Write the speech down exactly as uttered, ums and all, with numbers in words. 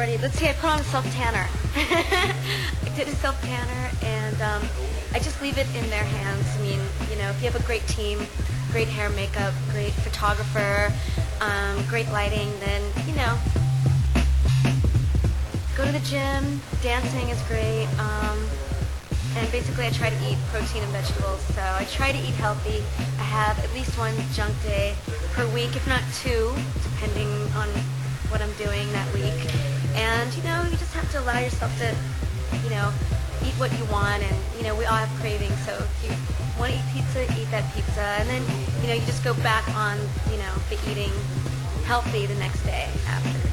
already, let's see, I put on a self-tanner. I did a self-tanner, and um, I just leave it in their hands. I mean, you know, if you have a great team, great hair, makeup, great photographer, um, great lighting, then, you know, go to the gym. Dancing is great. Um, and basically I try to eat protein and vegetables. So I try to eat healthy. I have at least one junk day per week, if not two, depending on what I'm doing that week. And, you know, you just have to allow yourself to, you know, eat what you want. And, you know, we all have cravings. So if you want to eat pizza, eat that pizza. And then, you know, you just go back on, you know, the eating healthy the next day after.